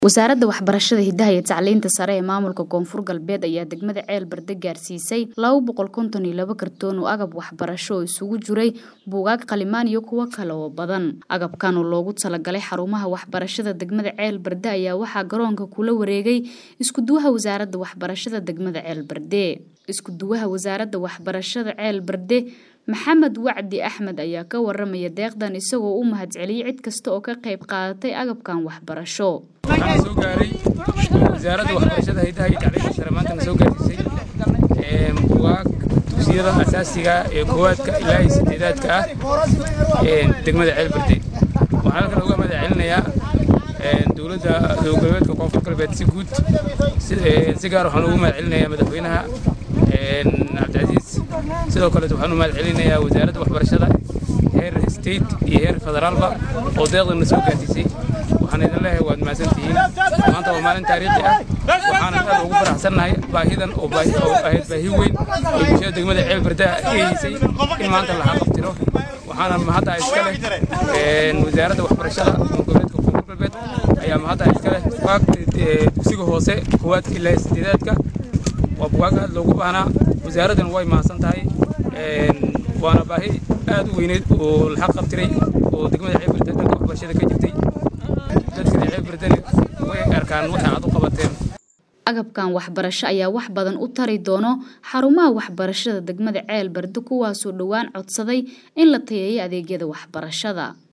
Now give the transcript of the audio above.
wasaaradda waxbarashada hidaha iyo tacliinta sare ee maamulka Koonfur Galbeed ayaa degmada Ceel Barde gaarsiisay 252 kartoon oo agab waxbarasho oo isugu jiray buugaag qalimaan iyo kuwa kale oo badan. Agabkan oo loogu talagalay xarumaha waxbarashada degmada Ceel Barde ayaa waxaa garoonka kula wareegay isku duwaha wasaaradda waxbarashada degmada Ceel Barde. Isku duwaha wasaaradda waxbarashada Ceel Barde Maxamed Wacdi Axmed ayaa ka waramaya deeqdan isagoo u mahadceliyay cid kasta oo ka qayb qaadatay agabkan waxbarasho. waxaan soo gaaray wasaaradda waxbarashada hidaha iyo tacliinta sare maanta soo gaarsiisay buugaag dugsiyada asaasiga ee koowaadka ilaa sideedaadka ah degmada Ceel Barde. waxaan halkan uga mahadcelinayaa dowladda goboleedka Koonfur Galbeed si guud si gaar ah waxaan ugu mahadcelinayaa madaxweynaha Cabdicaziz sidoo kale waxaan u mahadcelinayaa wasaaradda waxbarashada heer state iyo heer federaalba oo deeqdan soo gaarsiisay. waxaan idin leeyahay waad mahadsantihiin maanta waa maalin taariikhi ah waxaan aad ugu faraxsanahay baahidan oo ahayd baahi weyn oo bulshada degmada Ceel Barde ay haysay in maanta la xaqabtiro. waxaana mahadda iska leh wasaaradda waxbarashada goboleedka Koonfur Galbeed ayaa mahadda iska leh dugsiga hoose koowaadka ilaa sideedaadka waa buugaag aad loogu baahnaa. wasaaraddan way mahadsan tahay waana baahi aad u weyneed oo la xaqabtiray oo degmada Ceel Barde dhanka waxbarashada ka jirtay. dadka Ceel Barde way arkaan waxa aad u qabateen. agabkan waxbarasho ayaa wax badan u tari doono xarumaha waxbarashada degmada Ceel Barde kuwaas oo dhawaan codsaday in la tayeeyo adeegyada waxbarashada.